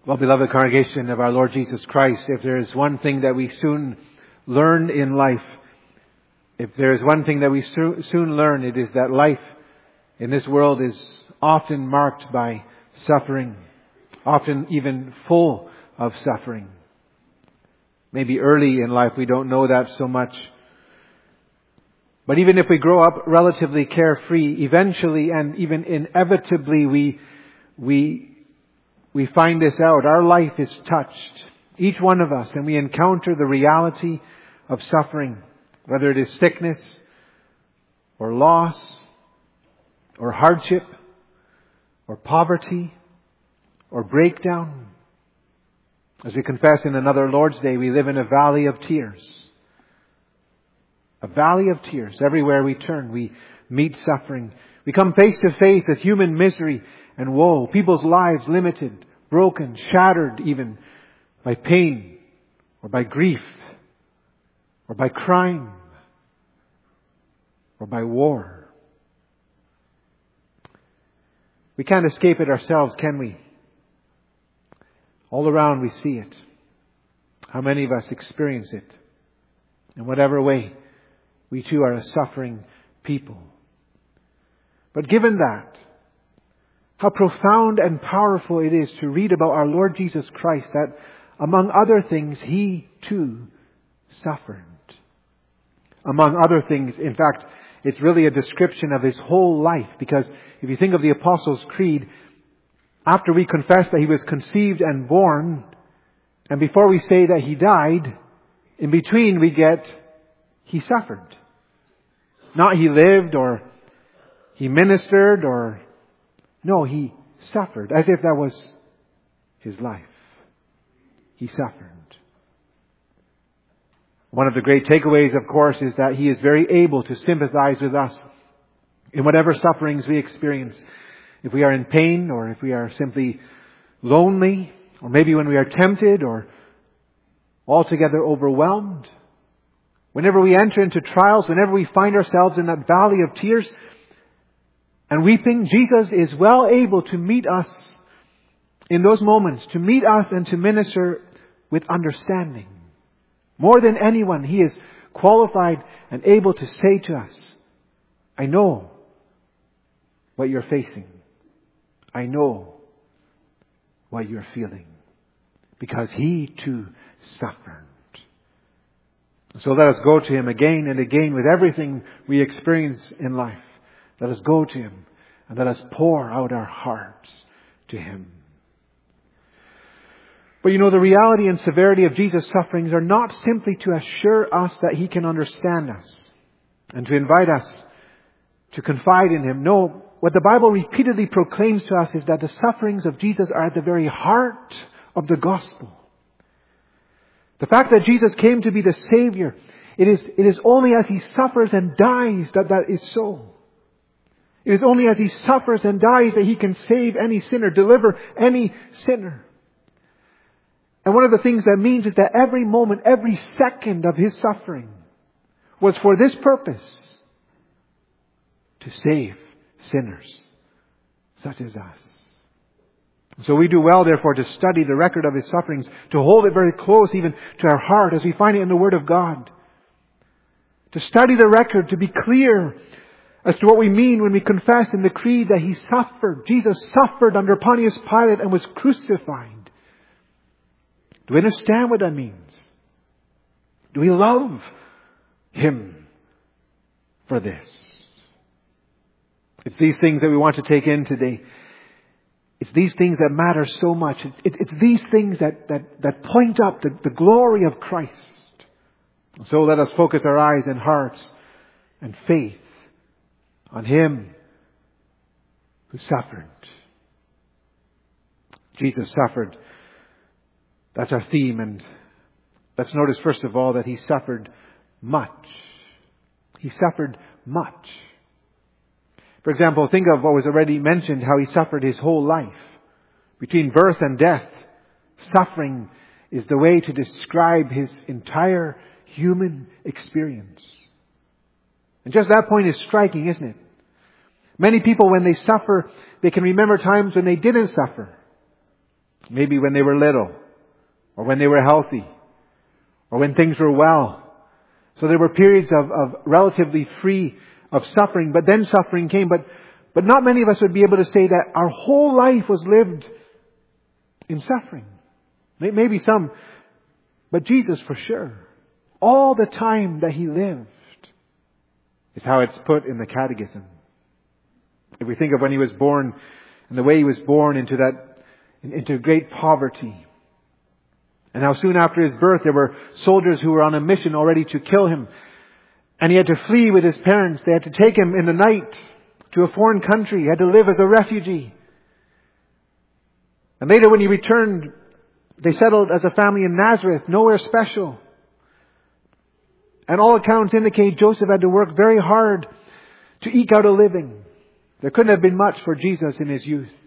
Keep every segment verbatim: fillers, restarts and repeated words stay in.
Well, beloved congregation of our Lord Jesus Christ, if there is one thing that we soon learn in life, if there is one thing that we so- soon learn, it is that life in this world is often marked by suffering, often even full of suffering. Maybe early in life we don't know that so much. But even if we grow up relatively carefree, eventually and even inevitably we we we find this out. Our life is touched, each one of us, and we encounter the reality of suffering, whether it is sickness or loss or hardship or poverty or breakdown. As we confess in another Lord's Day, we live in a valley of tears. A valley of tears. Everywhere we turn, we meet suffering. We come face to face with human misery and woe. People's lives limited, broken, shattered even by pain or by grief or by crime or by war. We can't escape it ourselves, can we? All around we see it. How many of us experience it? In whatever way, we too are a suffering people. But given that, how profound and powerful it is to read about our Lord Jesus Christ, that among other things, He too suffered. Among other things, in fact, it's really a description of His whole life, because if you think of the Apostles' Creed, after we confess that He was conceived and born, and before we say that He died, in between we get He suffered. Not He lived or He ministered or... No, He suffered, as if that was His life. He suffered. One of the great takeaways, of course, is that He is very able to sympathize with us in whatever sufferings we experience. If we are in pain, or if we are simply lonely, or maybe when we are tempted or altogether overwhelmed. Whenever we enter into trials, whenever we find ourselves in that valley of tears and weeping, Jesus is well able to meet us in those moments, to meet us and to minister with understanding. More than anyone, He is qualified and able to say to us, I know what you're facing. I know what you're feeling. Because He too suffered. So let us go to Him again and again with everything we experience in life. Let us go to Him and let us pour out our hearts to Him. But you know, the reality and severity of Jesus' sufferings are not simply to assure us that He can understand us and to invite us to confide in Him. No, what the Bible repeatedly proclaims to us is that the sufferings of Jesus are at the very heart of the gospel. The fact that Jesus came to be the Savior, it is, it is only as He suffers and dies that that is so. It is only as He suffers and dies that He can save any sinner, deliver any sinner. And one of the things that means is that every moment, every second of His suffering was for this purpose: to save sinners such as us. So we do well, therefore, to study the record of His sufferings, to hold it very close even to our heart as we find it in the Word of God. To study the record, to be clear as to what we mean when we confess in the Creed that He suffered. Jesus suffered under Pontius Pilate and was crucified. Do we understand what that means? Do we love Him for this? It's these things that we want to take in today. It's these things that matter so much. It, it, it's these things that, that, that point up the, the glory of Christ. So let us focus our eyes and hearts and faith on Him who suffered. Jesus suffered. That's our theme. And let's notice first of all that He suffered much. He suffered much. For example, think of what was already mentioned, how He suffered His whole life. Between birth and death, suffering is the way to describe His entire human experience. And just that point is striking, isn't it? Many people, when they suffer, they can remember times when they didn't suffer. Maybe when they were little, or when they were healthy, or when things were well. So there were periods of, of relatively free of suffering, but then suffering came. But, but not many of us would be able to say that our whole life was lived in suffering. Maybe some, but Jesus for sure. All the time that He lived is how it's put in the Catechism. If we think of when He was born and the way He was born into that, into great poverty. And how soon after His birth there were soldiers who were on a mission already to kill Him. And He had to flee with His parents. They had to take Him in the night to a foreign country. He had to live as a refugee. And later when He returned, they settled as a family in Nazareth, nowhere special. And all accounts indicate Joseph had to work very hard to eke out a living. There couldn't have been much for Jesus in His youth.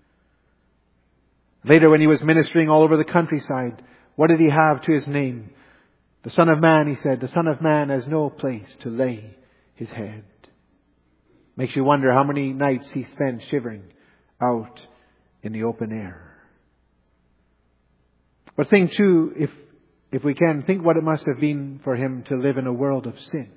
Later when He was ministering all over the countryside, what did He have to His name? The Son of Man, He said, the Son of Man has no place to lay His head. Makes you wonder how many nights He spent shivering out in the open air. But think too, if, if we can, think what it must have been for Him to live in a world of sin.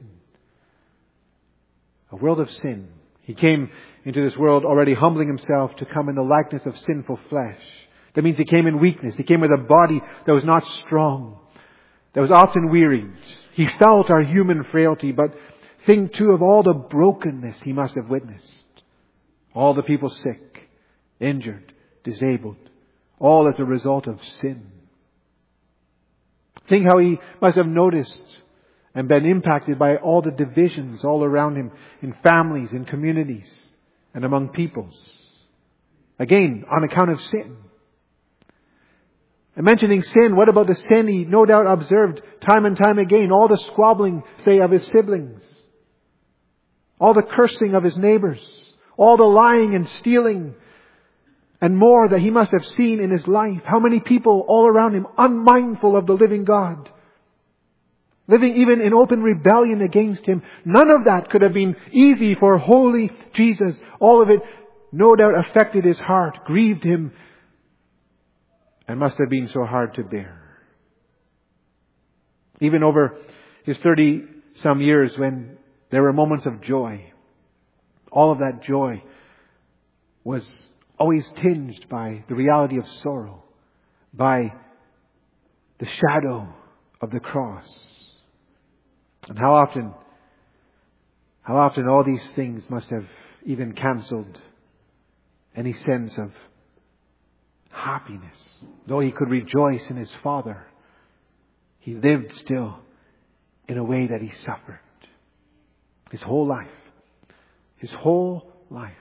A world of sin. He came into this world already humbling Himself to come in the likeness of sinful flesh. That means He came in weakness. He came with a body that was not strong, that was often wearied. He felt our human frailty, but think too of all the brokenness He must have witnessed. All the people sick, injured, disabled, all as a result of sin. Think how He must have noticed and been impacted by all the divisions all around Him in families, in communities, and among peoples. Again, on account of sin. And mentioning sin, what about the sin He no doubt observed time and time again? All the squabbling, say, of His siblings. All the cursing of His neighbors. All the lying and stealing. And more that He must have seen in His life. How many people all around Him unmindful of the living God. Living even in open rebellion against Him. None of that could have been easy for holy Jesus. All of it no doubt affected His heart, grieved Him, and must have been so hard to bear. Even over His thirty some years when there were moments of joy, all of that joy was always tinged by the reality of sorrow, by the shadow of the cross. And how often, how often all these things must have even cancelled any sense of happiness. Though He could rejoice in His Father, He lived still in a way that He suffered. His whole life. His whole life.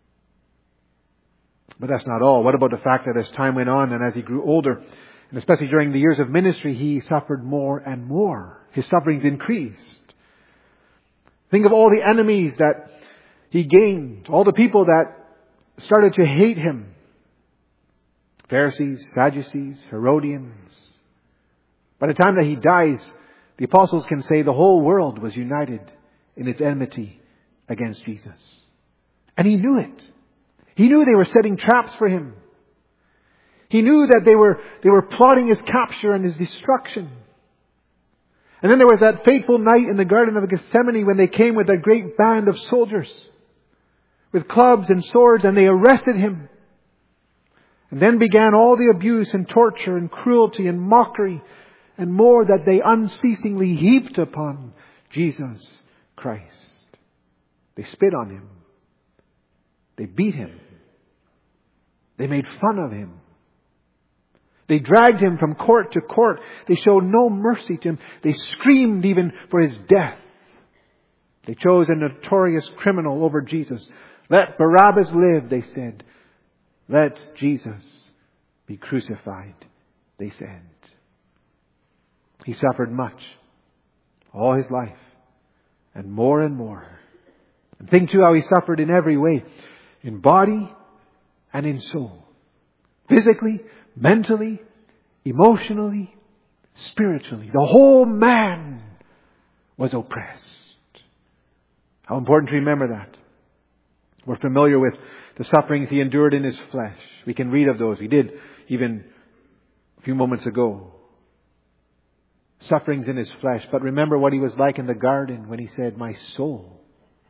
But that's not all. What about the fact that as time went on and as He grew older, and especially during the years of ministry, He suffered more and more. His sufferings increased. Think of all the enemies that He gained. All the people that started to hate Him. Pharisees, Sadducees, Herodians. By the time that He dies, the apostles can say the whole world was united in its enmity against Jesus. And He knew it. He knew they were setting traps for Him. He knew that they were, they were plotting His capture and His destruction. And then there was that fateful night in the Garden of Gethsemane when they came with a great band of soldiers with clubs and swords, and they arrested Him. And then began all the abuse and torture and cruelty and mockery and more that they unceasingly heaped upon Jesus Christ. They spit on Him. They beat Him. They made fun of Him. They dragged Him from court to court. They showed no mercy to Him. They screamed even for His death. They chose a notorious criminal over Jesus. Let Barabbas live, they said. Let Jesus be crucified, they said. He suffered much all His life and more and more. And think too how He suffered in every way, in body and in soul. Physically, mentally, emotionally, spiritually. The whole man was oppressed. How important to remember that. We're familiar with the sufferings He endured in His flesh. We can read of those. He did. even a few moments ago. Sufferings in His flesh. But remember what He was like in the garden when He said, my soul,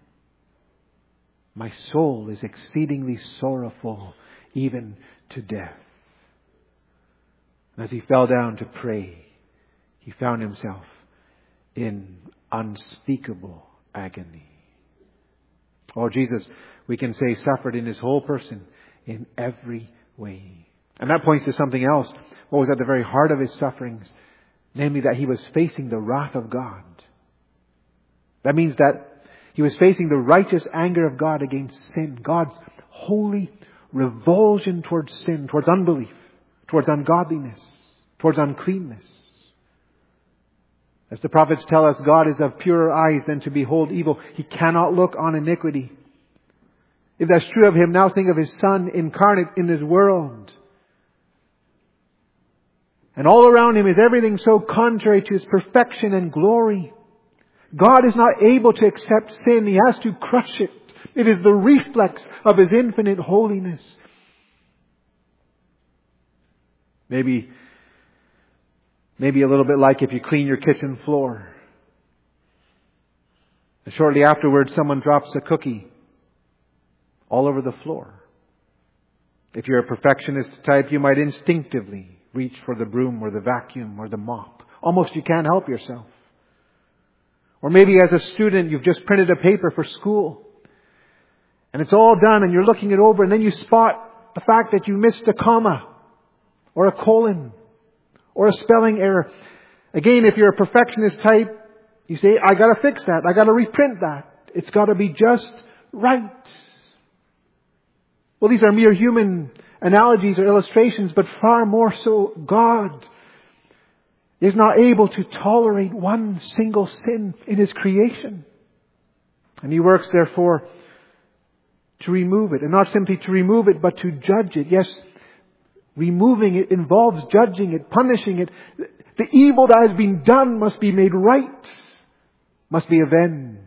my soul is exceedingly sorrowful, even to death. And as He fell down to pray, He found Himself in unspeakable agony. Oh, Jesus, we can say, suffered in His whole person in every way. And that points to something else. What was at the very heart of His sufferings? Namely, that He was facing the wrath of God. That means that He was facing the righteous anger of God against sin. God's holy revulsion towards sin, towards unbelief, towards ungodliness, towards uncleanness. As the prophets tell us, God is of purer eyes than to behold evil. He cannot look on iniquity. If that's true of Him, now think of His Son incarnate in this world. And all around Him is everything so contrary to His perfection and glory. God is not able to accept sin. He has to crush it. It is the reflex of His infinite holiness. Maybe, maybe a little bit like if you clean your kitchen floor. And shortly afterwards, someone drops a cookie all over the floor. If you're a perfectionist type, you might instinctively reach for the broom or the vacuum or the mop. Almost you can't help yourself. Or maybe as a student, you've just printed a paper for school. And it's all done and you're looking it over, and then you spot the fact that you missed a comma or a colon or a spelling error. Again, if you're a perfectionist type, you say, I got to fix that. I got to reprint that. It's got to be just right. Well, these are mere human analogies or illustrations, but far more so, God is not able to tolerate one single sin in His creation. And He works, therefore, to remove it. And not simply to remove it, but to judge it. Yes, removing it involves judging it, punishing it. The evil that has been done must be made right, must be avenged.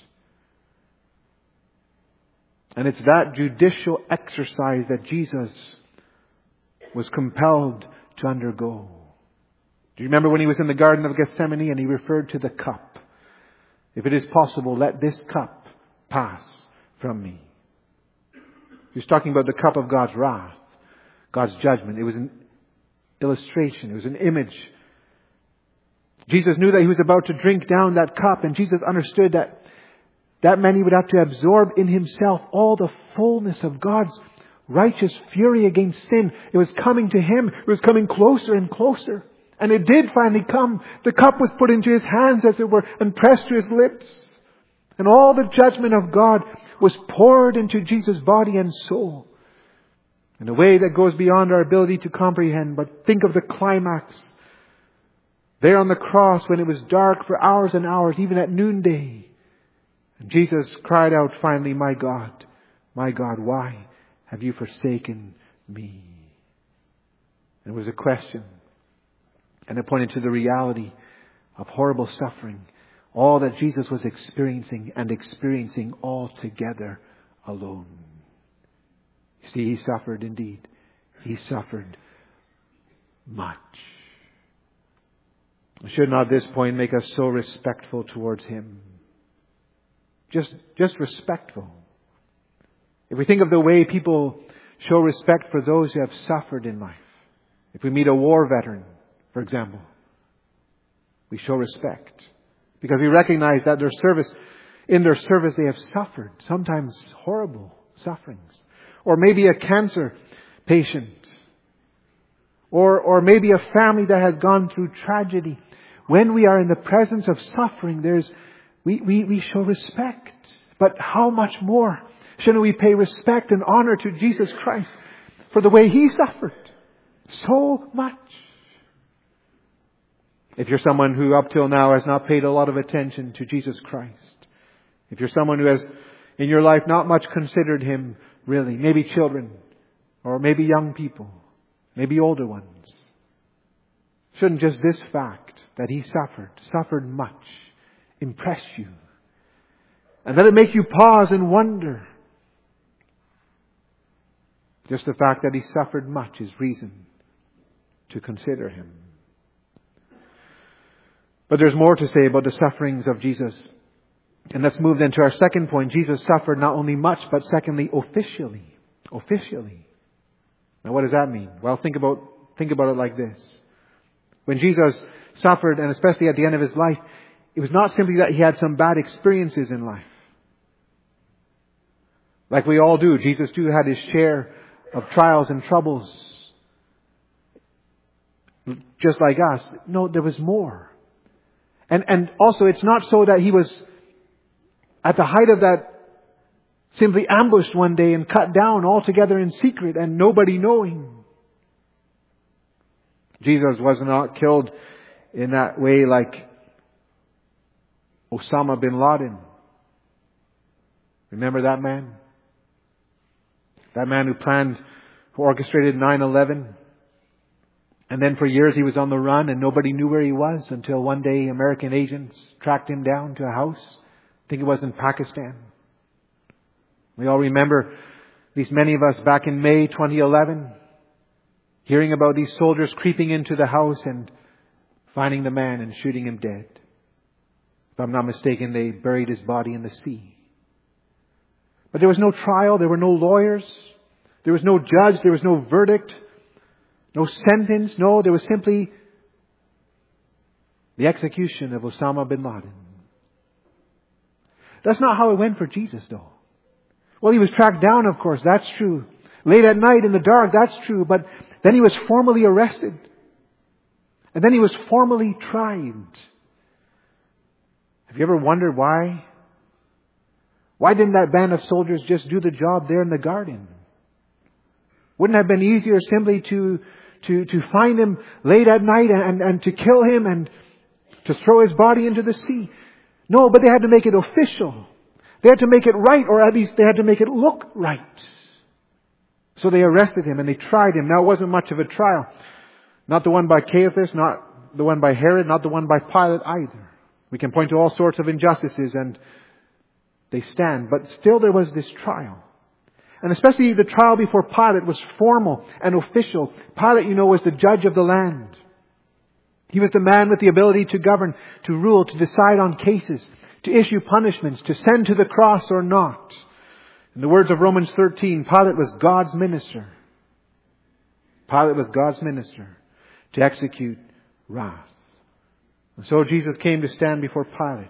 And it's that judicial exercise that Jesus was compelled to undergo. Do you remember when He was in the Garden of Gethsemane and He referred to the cup? If it is possible, let this cup pass from me. He was talking about the cup of God's wrath, God's judgment. It was an illustration. It was an image. Jesus knew that He was about to drink down that cup, and Jesus understood that that meant He would have to absorb in Himself all the fullness of God's righteous fury against sin. It was coming to Him. It was coming closer and closer. And it did finally come. The cup was put into His hands, as it were, and pressed to His lips. And all the judgment of God was poured into Jesus' body and soul in a way that goes beyond our ability to comprehend. But think of the climax. There on the cross, when it was dark for hours and hours, even at noonday, and Jesus cried out finally, my God, my God, why have you forsaken me? And it was a question. And it pointed to the reality of horrible suffering. All that Jesus was experiencing and experiencing all together alone. You see, He suffered indeed. He suffered much. Should not this point make us so respectful towards Him? Just, just respectful. If we think of the way people show respect for those who have suffered in life. If we meet a war veteran, for example, we show respect. Because we recognize that their service, in their service they have suffered, sometimes horrible sufferings. Or maybe a cancer patient. Or, or maybe a family that has gone through tragedy. When we are in the presence of suffering, there's we, we, we show respect. But how much more shouldn't we pay respect and honor to Jesus Christ for the way He suffered? So much. If you're someone who up till now has not paid a lot of attention to Jesus Christ, if you're someone who has in your life not much considered Him really, maybe children, or maybe young people, maybe older ones, shouldn't just this fact that He suffered, suffered much, impress you? And let it make you pause and wonder. Just the fact that He suffered much is reason to consider Him. But there's more to say about the sufferings of Jesus. And let's move then to our second point. Jesus suffered not only much, but secondly, officially. Officially. Now what does that mean? Well, think about, think about it like this. When Jesus suffered, and especially at the end of His life, it was not simply that He had some bad experiences in life. Like we all do. Jesus too had His share of trials and troubles. Just like us. No, there was more. And, and also it's not so that He was at the height of that simply ambushed one day and cut down altogether in secret and nobody knowing. Jesus was not killed in that way like Osama bin Laden. Remember that man? That man who planned, who orchestrated nine eleven. And then for years he was on the run and nobody knew where he was until one day American agents tracked him down to a house. I think it was in Pakistan. We all remember, at least many of us, back in May twenty eleven, hearing about these soldiers creeping into the house and finding the man and shooting him dead. If I'm not mistaken, they buried his body in the sea. But there was no trial, there were no lawyers, there was no judge, there was no verdict, no sentence. No, there was simply the execution of Osama bin Laden. That's not how it went for Jesus, though. Well, He was tracked down, of course, that's true. Late at night in the dark, that's true. But then He was formally arrested. And then He was formally tried. Have you ever wondered why? Why didn't that band of soldiers just do the job there in the garden? Wouldn't it have been easier simply to, to, to find Him late at night and, and to kill Him and to throw His body into the sea? No, but they had to make it official. They had to make it right, or at least they had to make it look right. So they arrested Him and they tried Him. Now it wasn't much of a trial. Not the one by Caiaphas, not the one by Herod, not the one by Pilate either. We can point to all sorts of injustices and they stand. But still there was this trial. And especially the trial before Pilate was formal and official. Pilate, you know, was the judge of the land. He was the man with the ability to govern, to rule, to decide on cases, to issue punishments, to send to the cross or not. In the words of Romans thirteen, Pilate was God's minister. Pilate was God's minister to execute wrath. And so Jesus came to stand before Pilate.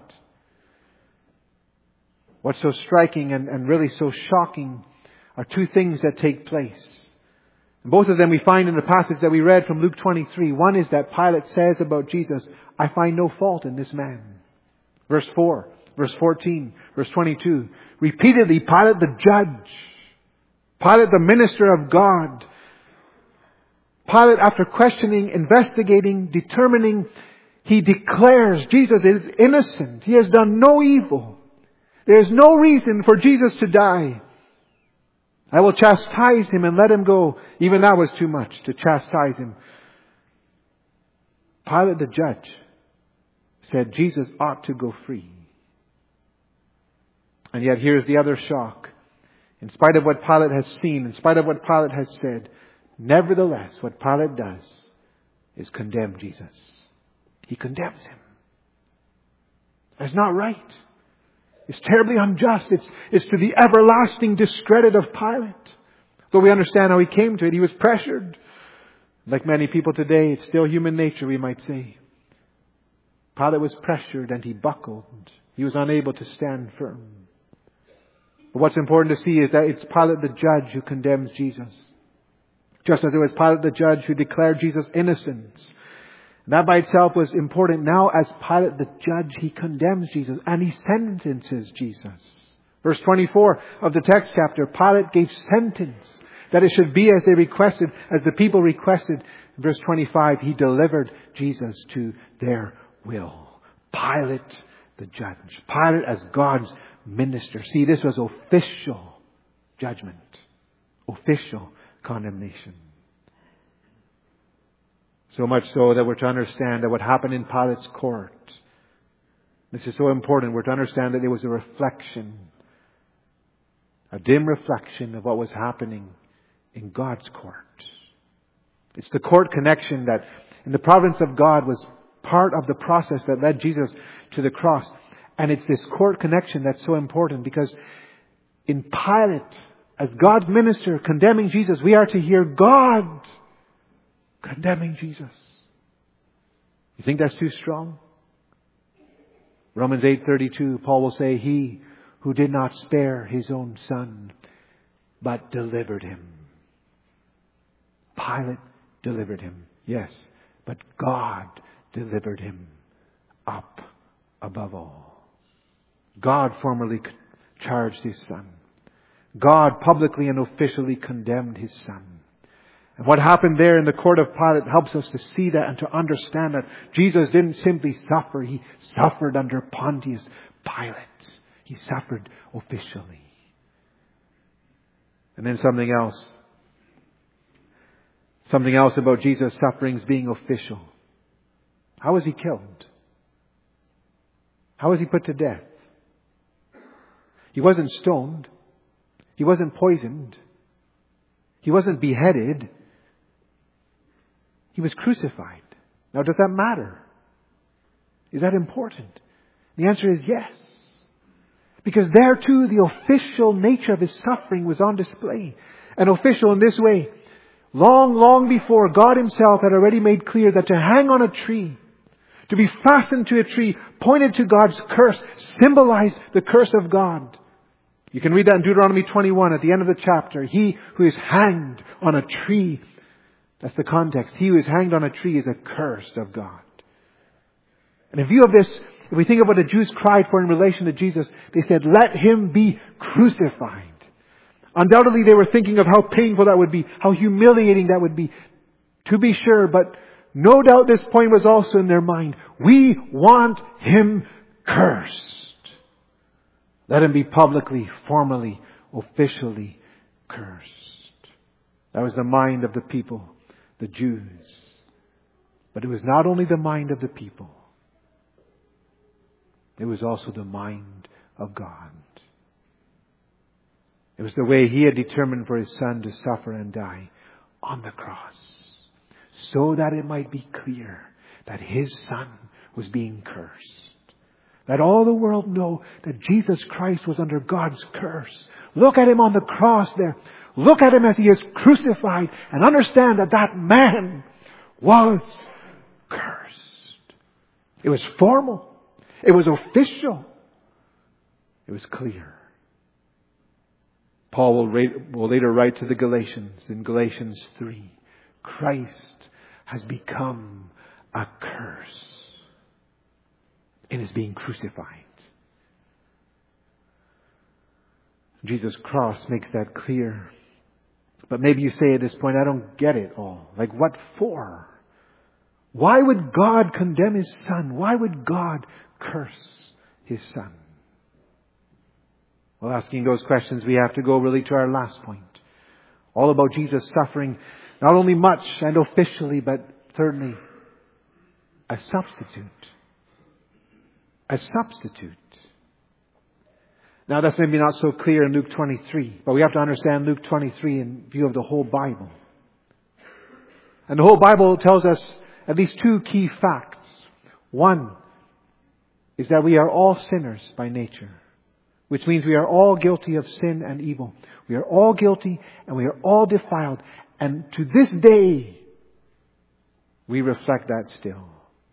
What's so striking and, and really so shocking are two things that take place. And both of them we find in the passage that we read from Luke twenty-three. One is that Pilate says about Jesus, I find no fault in this man. Verse four, verse fourteen, verse twenty-two. Repeatedly, Pilate the judge, Pilate the minister of God, Pilate, after questioning, investigating, determining, he declares Jesus is innocent. He has done no evil. There is no reason for Jesus to die. I will chastise him and let him go. Even that was too much to chastise him. Pilate the judge said Jesus ought to go free. And yet here's the other shock. In spite of what Pilate has seen, in spite of what Pilate has said, nevertheless, what Pilate does is condemn Jesus. He condemns him. That's not right. It's terribly unjust. It's, it's to the everlasting discredit of Pilate. Though we understand how he came to it, he was pressured. Like many people today, it's still human nature, we might say. Pilate was pressured and he buckled. He was unable to stand firm. But what's important to see is that it's Pilate the judge who condemns Jesus. Just as it was Pilate the judge who declared Jesus innocent. That by itself was important. Now as Pilate the judge, he condemns Jesus and he sentences Jesus. Verse twenty-four of the text chapter, Pilate gave sentence that it should be as they requested, as the people requested. In verse twenty-five, he delivered Jesus to their will. Pilate the judge. Pilate as God's minister. See, this was official judgment. Official condemnation. So much so that we're to understand that what happened in Pilate's court, this is so important, we're to understand that it was a reflection, a dim reflection of what was happening in God's court. It's the court connection that in the providence of God was part of the process that led Jesus to the cross. And it's this court connection that's so important, because in Pilate, as God's minister condemning Jesus, we are to hear God condemning Jesus. You think that's too strong? Romans eight thirty-two, Paul will say, He who did not spare His own Son, but delivered Him. Pilate delivered Him, yes, but God delivered Him up above all. God formally charged His Son. God publicly and officially condemned His Son. And what happened there in the court of Pilate helps us to see that and to understand that Jesus didn't simply suffer. He suffered under Pontius Pilate. He suffered officially. And then something else. Something else about Jesus' sufferings being official. How was He killed? How was He put to death? He wasn't stoned. He wasn't poisoned. He wasn't beheaded. He was crucified. Now, does that matter? Is that important? The answer is yes. Because there too, the official nature of His suffering was on display. And official in this way. Long, long before, God Himself had already made clear that to hang on a tree, to be fastened to a tree, pointed to God's curse, symbolized the curse of God. You can read that in Deuteronomy twenty-one at the end of the chapter. He who is hanged on a tree, that's the context. He who is hanged on a tree is accursed of God. And in view of this, if we think of what the Jews cried for in relation to Jesus, they said, let Him be crucified. Undoubtedly, they were thinking of how painful that would be, how humiliating that would be. To be sure, but no doubt this point was also in their mind. We want Him cursed. Let Him be publicly, formally, officially cursed. That was the mind of the people, the Jews. But it was not only the mind of the people. It was also the mind of God. It was the way He had determined for His Son to suffer and die on the cross, so that it might be clear that His Son was being cursed. Let all the world know that Jesus Christ was under God's curse. Look at Him on the cross there. Look at Him as He is crucified and understand that that man was cursed. It was formal. It was official. It was clear. Paul will, rate, will later write to the Galatians in Galatians three. Christ has become a curse and is being crucified. Jesus' cross makes that clear. But maybe you say at this point, I don't get it all. Like, what for? Why would God condemn His Son? Why would God curse His Son? Well, asking those questions, we have to go really to our last point. All about Jesus suffering, not only much and officially, but thirdly, a substitute. A substitute. Now, that's maybe not so clear in Luke twenty-three, but we have to understand Luke twenty-three in view of the whole Bible. And the whole Bible tells us at least two key facts. One is that we are all sinners by nature, which means we are all guilty of sin and evil. We are all guilty and we are all defiled. And to this day, we reflect that still.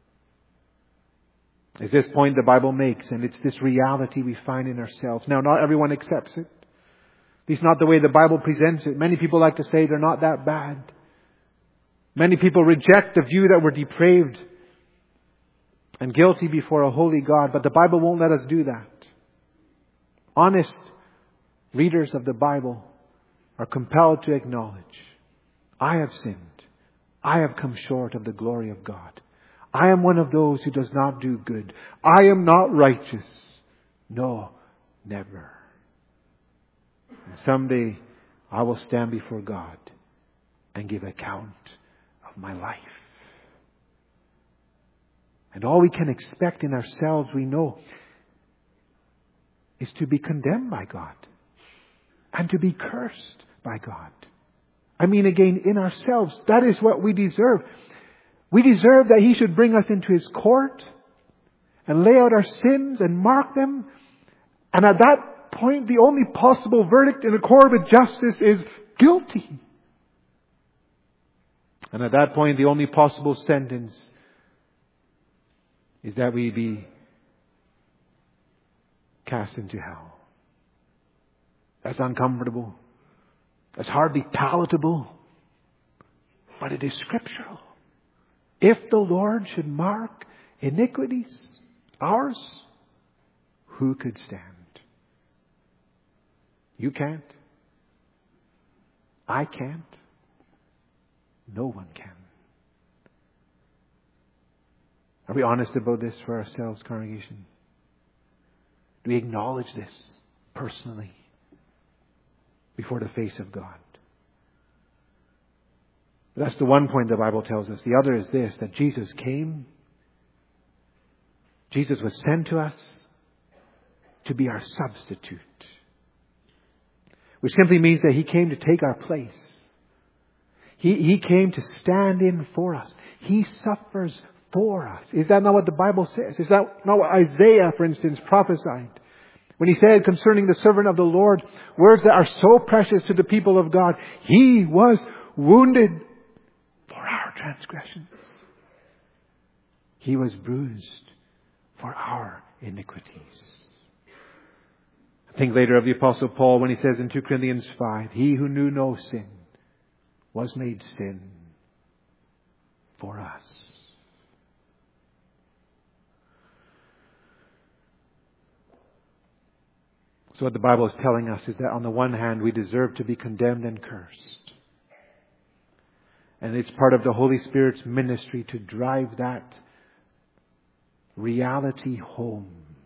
It's this point the Bible makes, and it's this reality we find in ourselves. Now, not everyone accepts it. At least not the way the Bible presents it. Many people like to say they're not that bad. Many people reject the view that we're depraved and guilty before a holy God, but the Bible won't let us do that. Honest readers of the Bible are compelled to acknowledge, I have sinned. I have come short of the glory of God. I am one of those who does not do good. I am not righteous. No, never. And someday I will stand before God and give account of my life. And all we can expect in ourselves, we know, is to be condemned by God and to be cursed by God I mean again, in ourselves. That is what we deserve. We deserve that He should bring us into His court and lay out our sins and mark them. And at that point, the only possible verdict in accord with justice is guilty. And at that point, the only possible sentence is that we be cast into hell. That's uncomfortable. That's hardly palatable. But it is scriptural. If the Lord should mark iniquities, ours, who could stand? You can't. I can't. No one can. Are we honest about this for ourselves, congregation? Do we acknowledge this personally before the face of God? That's the one point the Bible tells us. The other is this, that Jesus came. Jesus was sent to us to be our substitute. Which simply means that He came to take our place. He, he came to stand in for us. He suffers for us. Is that not what the Bible says? Is that not what Isaiah, for instance, prophesied? When he said concerning the servant of the Lord, words that are so precious to the people of God, He was wounded for our transgressions. He was bruised for our iniquities. Think later of the Apostle Paul when he says in two Corinthians five, He who knew no sin was made sin for us. So what the Bible is telling us is that on the one hand we deserve to be condemned and cursed. And it's part of the Holy Spirit's ministry to drive that reality home.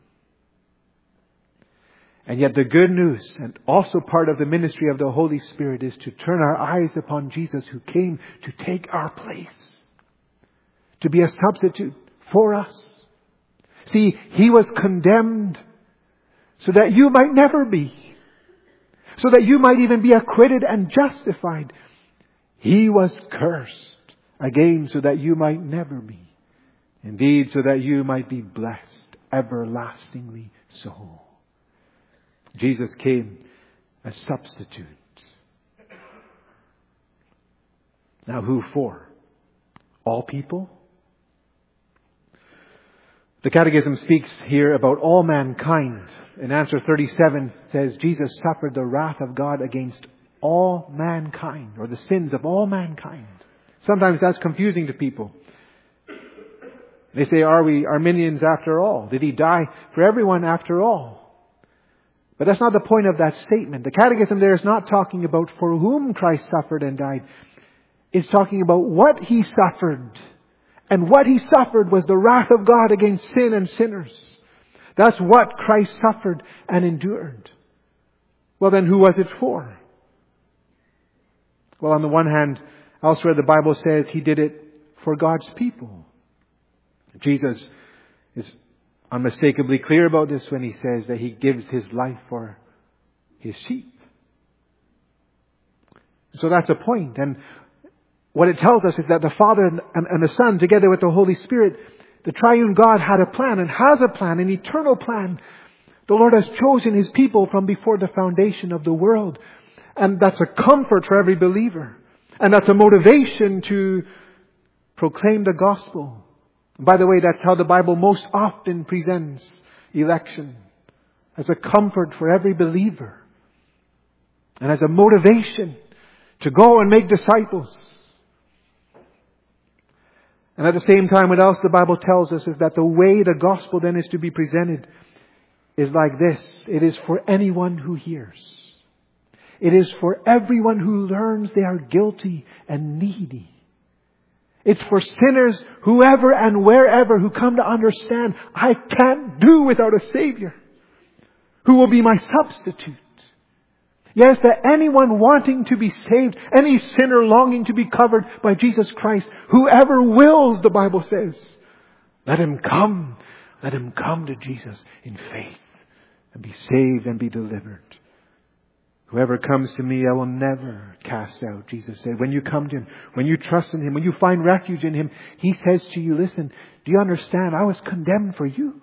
And yet the good news, and also part of the ministry of the Holy Spirit, is to turn our eyes upon Jesus, who came to take our place, to be a substitute for us. See, He was condemned so that you might never be, so that you might even be acquitted and justified. He was cursed, again, so that you might never be. Indeed, so that you might be blessed, everlastingly so. Jesus came as substitute. Now who for? All people? The Catechism speaks here about all mankind. In answer thirty-seven says, Jesus suffered the wrath of God against all mankind, or the sins of all mankind. Sometimes that's confusing to people. They say, are we Arminians after all? Did He die for everyone after all? But that's not the point of that statement. The Catechism there is not talking about for whom Christ suffered and died. It's talking about what He suffered. And what He suffered was the wrath of God against sin and sinners. That's what Christ suffered and endured. Well, then who was it for? Well, on the one hand, elsewhere the Bible says He did it for God's people. Jesus is unmistakably clear about this when He says that He gives His life for His sheep. So that's a point. And what it tells us is that the Father and, and, and the Son, together with the Holy Spirit, the triune God had a plan and has a plan, an eternal plan. The Lord has chosen His people from before the foundation of the world. And that's a comfort for every believer. And that's a motivation to proclaim the gospel. By the way, that's how the Bible most often presents election. As a comfort for every believer. And as a motivation to go and make disciples. And at the same time, what else the Bible tells us is that the way the gospel then is to be presented is like this. It is for anyone who hears. It is for everyone who learns they are guilty and needy. It's for sinners, whoever and wherever, who come to understand, I can't do without a Savior who will be my substitute. Yes, that anyone wanting to be saved, any sinner longing to be covered by Jesus Christ, whoever wills, the Bible says, let him come. Let him come to Jesus in faith and be saved and be delivered. Whoever comes to me, I will never cast out, Jesus said. When you come to Him, when you trust in Him, when you find refuge in Him, He says to you, listen, do you understand? I was condemned for you.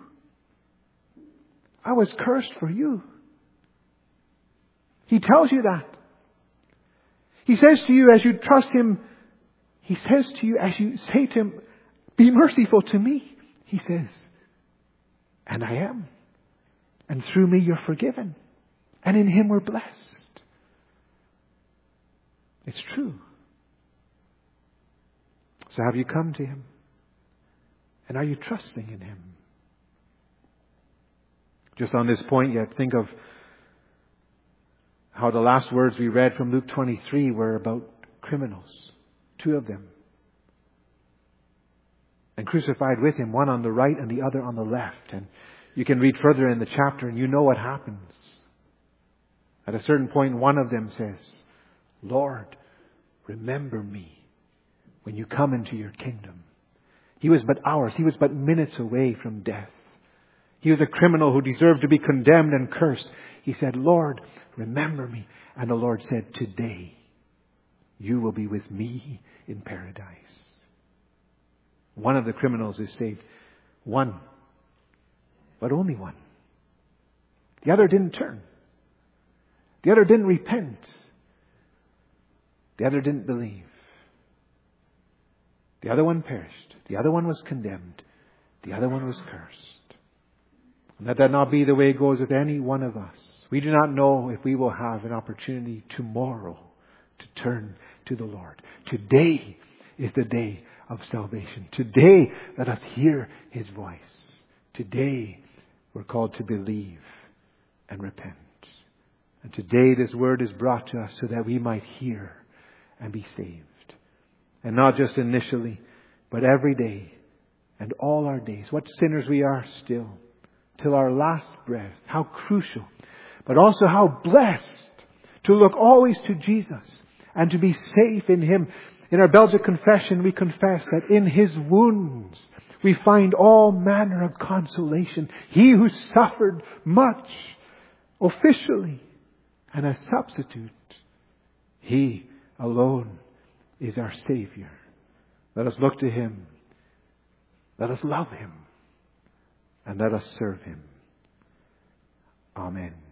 I was cursed for you. He tells you that. He says to you as you trust Him, He says to you as you say to Him, be merciful to me. He says, and I am. And through me you're forgiven. And in Him we're blessed. It's true. So have you come to Him? And are you trusting in Him? Just on this point yet, think of how the last words we read from Luke twenty-three were about criminals. Two of them. And crucified with Him, one on the right and the other on the left. And you can read further in the chapter and you know what happens. At a certain point, one of them says, Lord, remember me when you come into your kingdom. He was but hours, he was but minutes away from death. He was a criminal who deserved to be condemned and cursed. He said, Lord, remember me. And the Lord said, today you will be with me in paradise. One of the criminals is saved. One. But only one. The other didn't turn. The other didn't repent. The other didn't believe. The other one perished. The other one was condemned. The other one was cursed. And let that not be the way it goes with any one of us. We do not know if we will have an opportunity tomorrow to turn to the Lord. Today is the day of salvation. Today, let us hear His voice. Today, we're called to believe and repent. And today, this word is brought to us so that we might hear and be saved. And not just initially, but every day and all our days. What sinners we are still, till our last breath. How crucial, but also how blessed to look always to Jesus and to be safe in Him. In our Belgic confession, we confess that in His wounds we find all manner of consolation. He who suffered much officially and as substitute, He alone is our Savior. Let us look to Him. Let us love Him. And let us serve Him. Amen.